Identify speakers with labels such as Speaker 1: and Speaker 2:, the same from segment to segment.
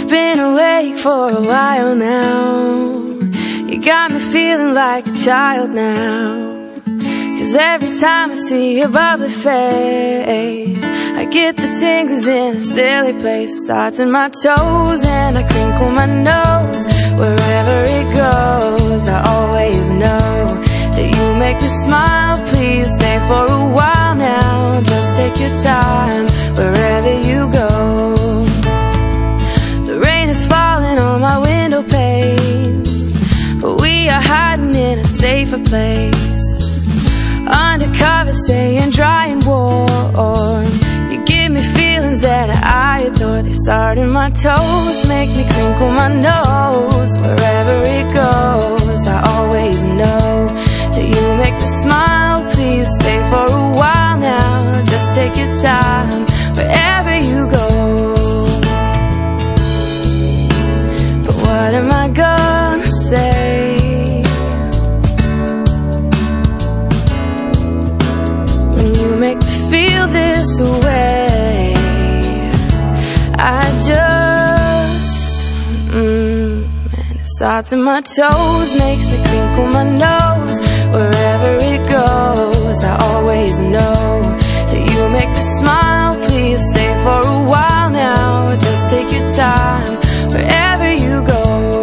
Speaker 1: You've been awake for a while now. You got me feeling like a child now. 'Cause every time I see your bubbly face, I get the tingles in a silly place. It starts in my toes and I crinkle my nose. Wherever it goes, I always know that you make me smile. Please stay for a while now. Just take your time wherever you go. The rain is falling on my window pane, but we are hiding in a safer place. Undercover, staying dry and warm. You give me feelings that I adore. They start in my toes, make me crinkle my nose. Wherever it goes, I always know that you make me smile. Please stay for a while now. Just take your time wherever you go. But what am I gonna say? Make me feel this way. I just and it starts in my toes, makes me crinkle my nose. Wherever it goes, I always know that you make me smile. Please stay for a while now. Just take your time wherever you go.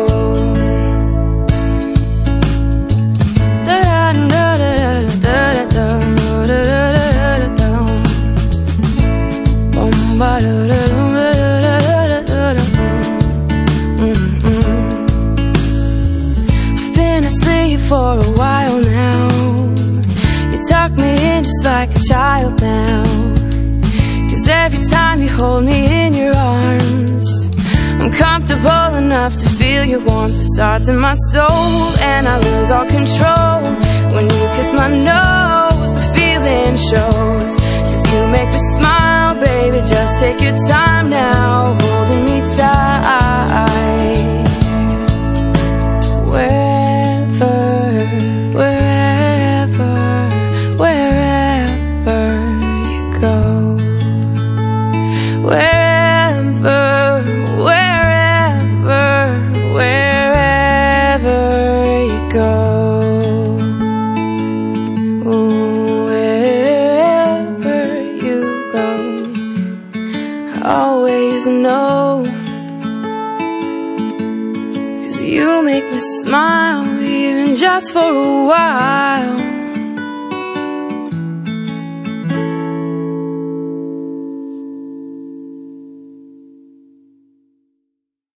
Speaker 1: I've been asleep for a while now. You tuck me in just like a child now. 'Cause every time you hold me in your arms, I'm comfortable enough to feel your warmth. It starts in my soul and I lose all control. When you kiss my nose, the feeling shows. 'Cause you make me smile, baby, just take your time now, holding me tight. Wherever you go. Wherever you go. Always know, 'cause you make me smile, even just for a while.